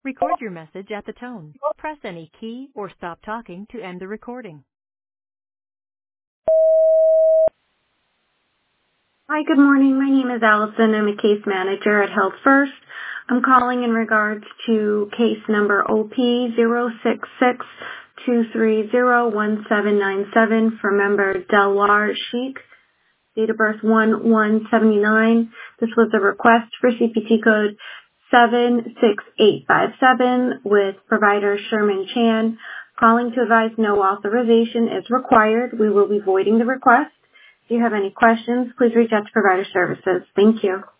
Record your message at the tone. Press any key or stop talking to end the recording. Hi, good morning. My name is Allison. I'm a case manager at Health First. I'm calling in regards to case number OP066-230-1797 for member Delwar Sheikh, date of birth 1/1/79. This was a request for CPT code 76857 with provider Sherman Chan. Calling to advise no authorization is required. We will be voiding the request. If you have any questions, please reach out to provider services. Thank you.